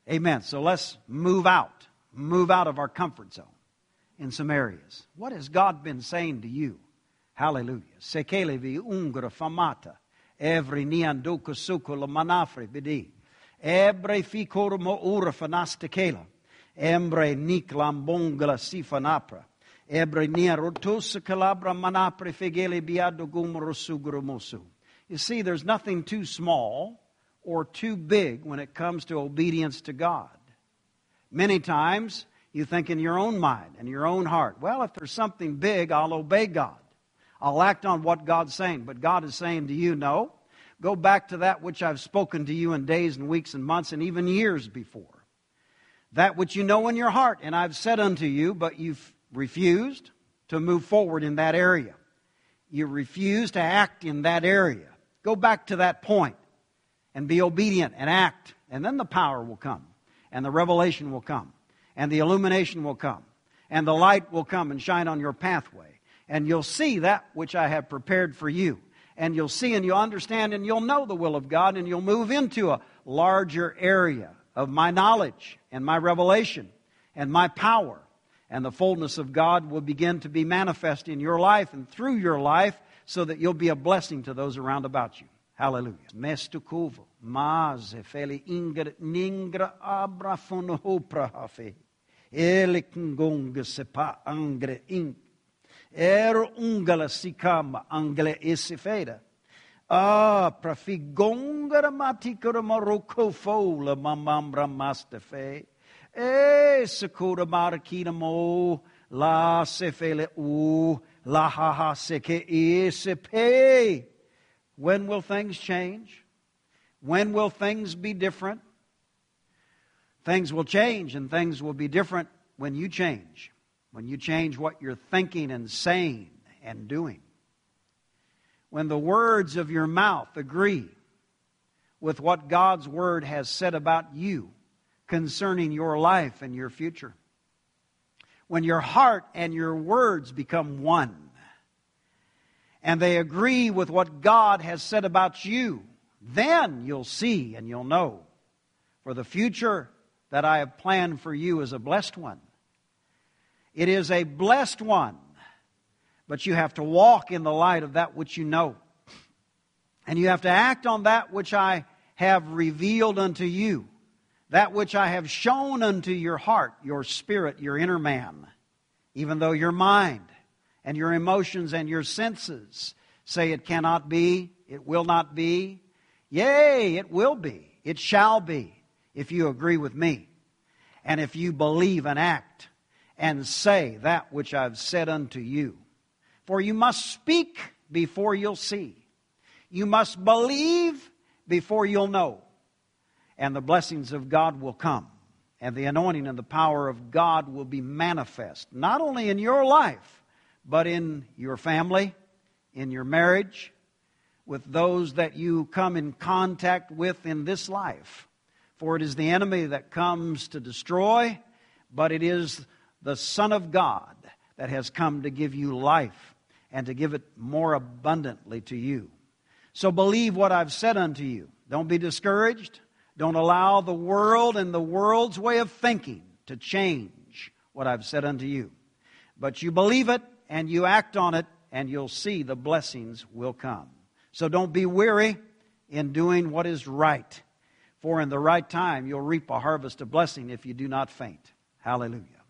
Amen. So let's move out. Move out of our comfort zone in some areas. What has God been saying to you? Hallelujah. Sekele vi ungra famata. Every niando kusuko la manafre bidi. Ebre fikor mo ura fanastekela. Embre niklam bongla sifanapra. Ebre nia rotosa calabra manapre fegele biado gumrosugromosu. You see, there's nothing too small or too big when it comes to obedience to God. Many times you think in your own mind and your own heart, well, if there's something big, I'll obey God. I'll act on what God's saying. But God is saying to you, no. Go back to that which I've spoken to you in days and weeks and months and even years before. That which you know in your heart, and I've said unto you, but you've refused to move forward in that area. You refuse to act in that area. Go back to that point and be obedient and act. And then the power will come. And the revelation will come. And the illumination will come. And the light will come and shine on your pathway. And you'll see that which I have prepared for you. And you'll see and you'll understand and you'll know the will of God. And you'll move into a larger area of my knowledge and my revelation and my power. And the fullness of God will begin to be manifest in your life and through your life so that you'll be a blessing to those around about you. Hallelujah. Mestukuvo, maze, feli ingre, ningra abra fonohoprahafe, elikngonga sepa angre ing, ungala sikama angle isifeda. Prafigonga matikura marokofola mamambra mastefe, sekura marakina mo, la sefele u, la haha seke isepe. When will things change? When will things be different? Things will change and things will be different when you change. When you change what you're thinking and saying and doing. When the words of your mouth agree with what God's Word has said about you concerning your life and your future. When your heart and your words become one. And they agree with what God has said about you, then you'll see and you'll know. For the future that I have planned for you is a blessed one. It is a blessed one. But you have to walk in the light of that which you know. And you have to act on that which I have revealed unto you. That which I have shown unto your heart, your spirit, your inner man. Even though your mind and your emotions and your senses say it cannot be, it will not be. Yea, it will be. It shall be if you agree with me. And if you believe and act and say that which I've said unto you. For you must speak before you'll see. You must believe before you'll know. And the blessings of God will come. And the anointing and the power of God will be manifest. Not only in your life, but in your family, in your marriage, with those that you come in contact with in this life. For it is the enemy that comes to destroy, but it is the Son of God that has come to give you life and to give it more abundantly to you. So believe what I've said unto you. Don't be discouraged. Don't allow the world and the world's way of thinking to change what I've said unto you. But you believe it and you act on it and you'll see the blessings will come. So don't be weary in doing what is right. For in the right time you'll reap a harvest of blessing if you do not faint. Hallelujah.